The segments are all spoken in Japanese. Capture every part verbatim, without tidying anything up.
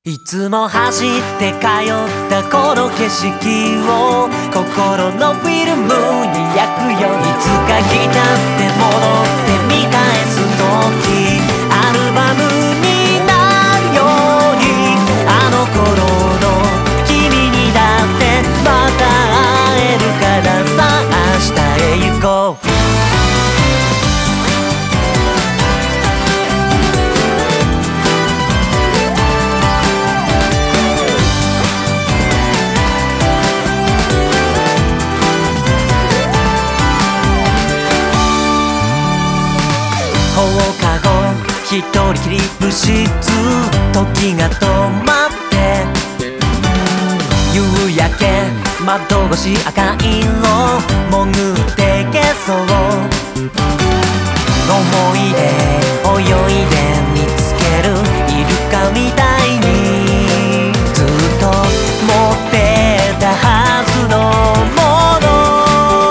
いつも走って通ったこの景色を心のフィルムに焼くよ。いつか来たって戻って見返す時アルバムになるように、あの頃の君にだってまた会えるからさ、明日へ行こう。放課後一人きり部室、時が止まって夕焼け窓越し赤色潜ってけそう。思い出泳いで見つけるイルカみたいに、ずっと持ってたはずのもの。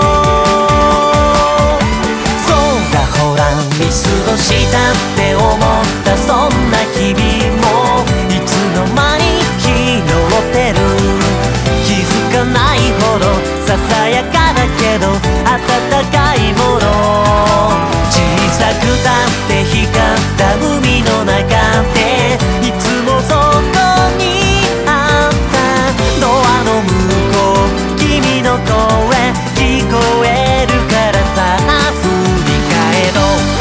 そうだほら見過ごしたって思ったそんな日々もいつの間に昨日ってる。気づかないほどささやかだけど温かいもの。小さくたって光った海の中でいつもそこにあったドアの向こう、君の声聞こえるからさ、振り返ろう。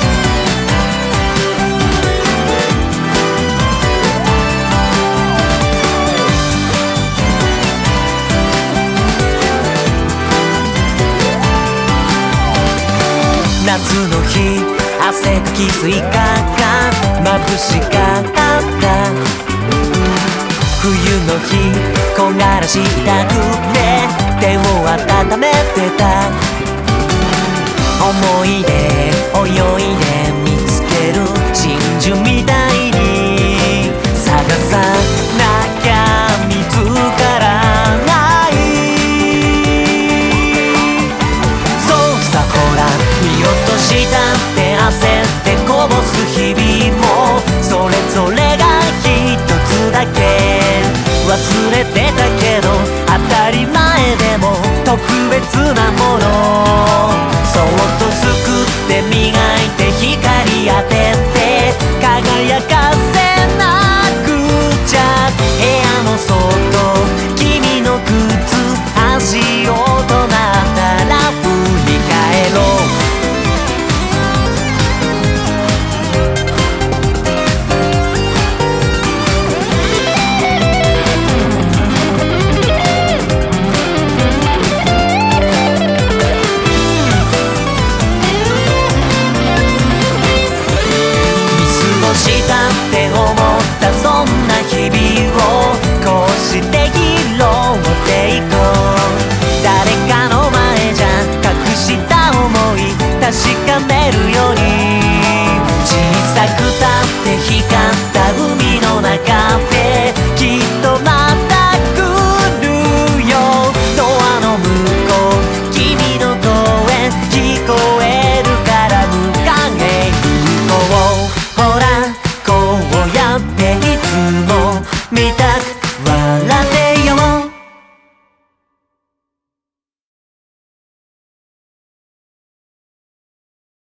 夏の日汗かきスイカが眩しかった。冬の日木枯らしたくて手を温めてた。思い出泳いで見つける真珠みたい